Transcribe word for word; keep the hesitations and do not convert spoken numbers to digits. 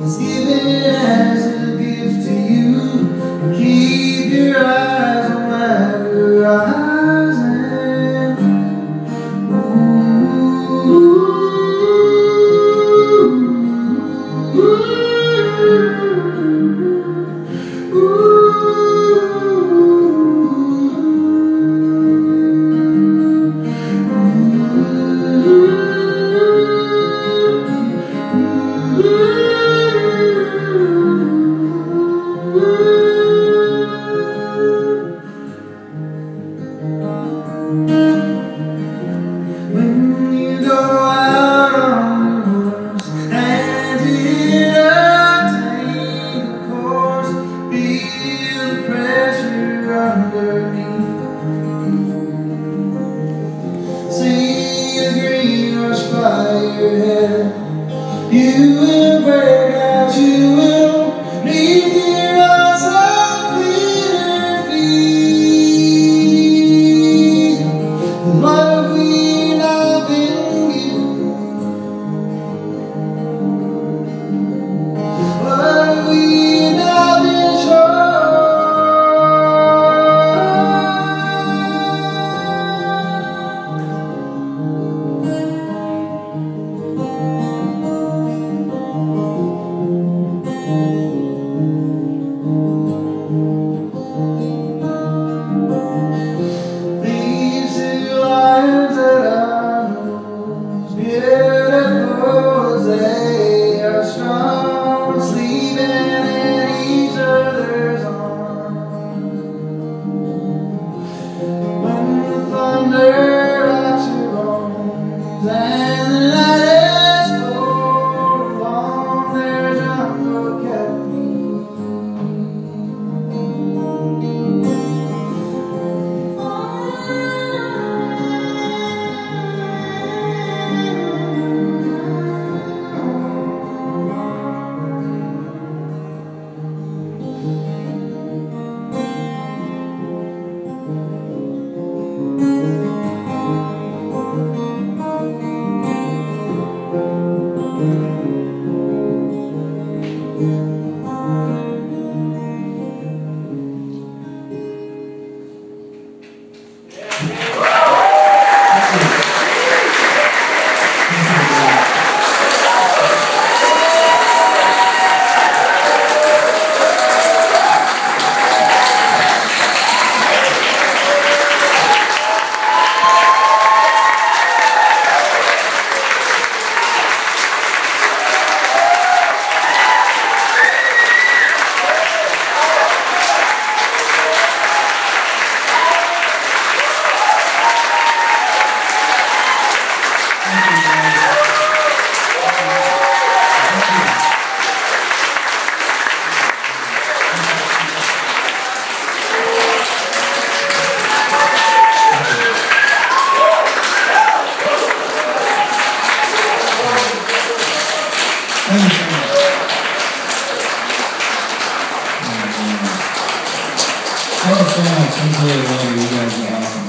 Let's give it as a gift to you, and keep your eyes on my horizon. Ooh, ooh, ooh, ooh. When you go out on the horse and hit a tangled course, feel the pressure underneath. See the green rush by your head. You will break out, you will leave here on some cleaner feet. The love we now been given, what we now been shown. These two lions that I know, as beautiful as they are strong, sleeping in each other's arms. When the thunder rocks your bones and the night is cold, along their jungle kept me. Thank you so much. I'm really glad you guys are awesome.